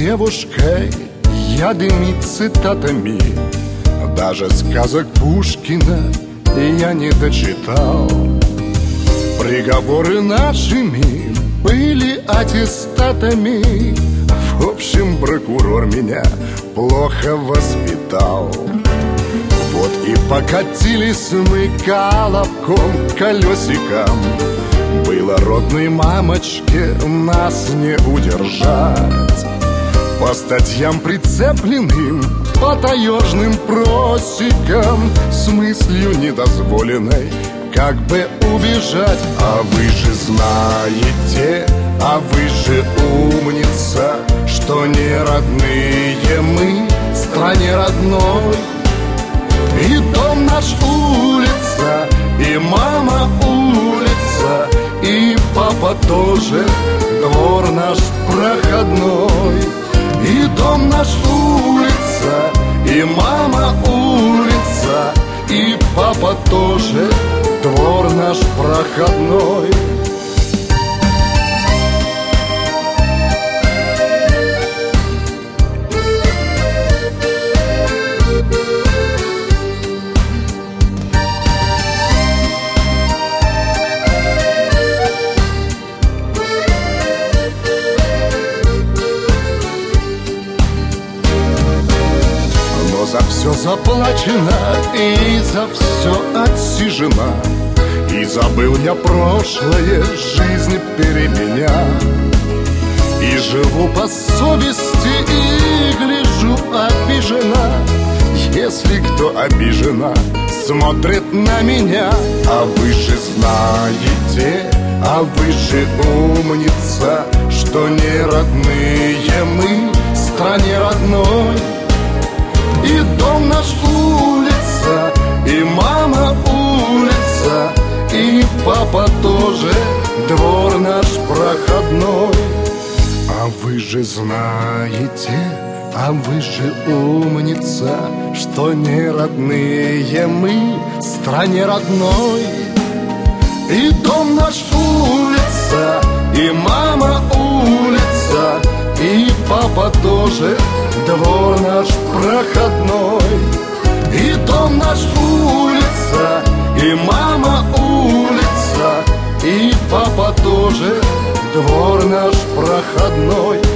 девушкой я дымить цитатами. Даже сказок Пушкина я не дочитал. Приговоры нашими были аттестатами. В общем, прокурор меня плохо воспитал. Вот и покатились мы колобком, колесиком. Было родной мамочке нас не удержать. По статьям прицепленным, по таежным просекам, с мыслью недозволенной как бы убежать. А вы же знаете, а вы же умница, что не родные мы стране родной. И дом наш улица, и мама улица, и папа тоже, двор наш проходной. И дом наш улица, и мама улица, и папа тоже, двор наш проходной. За все заплачено и за все отсижено. И забыл я прошлое, жизнь переменя. И живу по совести, и гляжу обижена. Если кто обижена, смотрит на меня. А вы же знаете, а вы же умница, что не родные мы стране родной. И дом наш улица, и мама улица, и папа тоже, двор наш проходной. А вы же знаете, а вы же умница, что не родные мы стране родной. И дом наш улица, и мама улица, и папа тоже, двор наш проходной. И дом наш улица, и мама улица, и папа тоже, двор наш проходной.